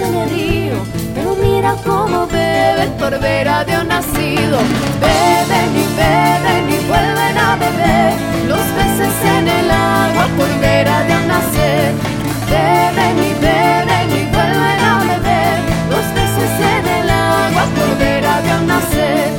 en el río, pero mira cómo beben por ver a Dios nacido. Beben y vuelven a beber los peces en el agua por ver a Dios nacer. Beben y vuelven a beber los peces en el agua por ver a Dios nacer.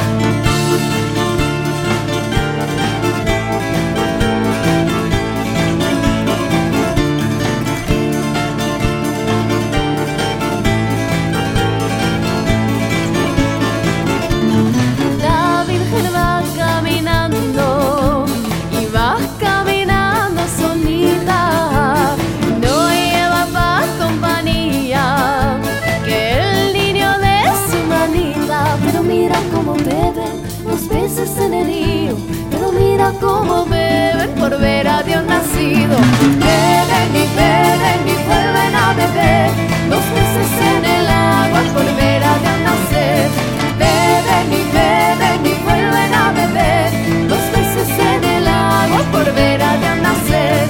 La Virgen va caminando y va caminando solita, no lleva pa' compañía que el niño de su manita. Pero mira cómo beben los peces en el río, pero mira cómo beben por ver a Dios nacido. Beben y vuelven a beber los peces en el agua por ver a Dios nacer. Beben y vuelven a beber los peces en el agua por ver a Dios nacer.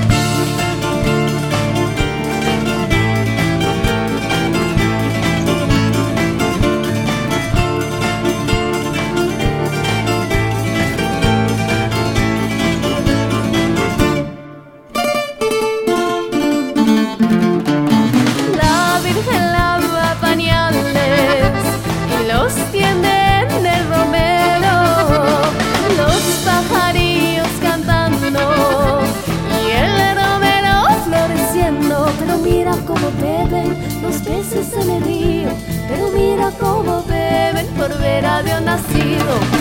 La Virgen lava pañales y los tiende en el romero, los pajarillos cantando y el romero floreciendo. Pero mira cómo beben los peces en el río, pero mira cómo beben por ver a Dios nacido.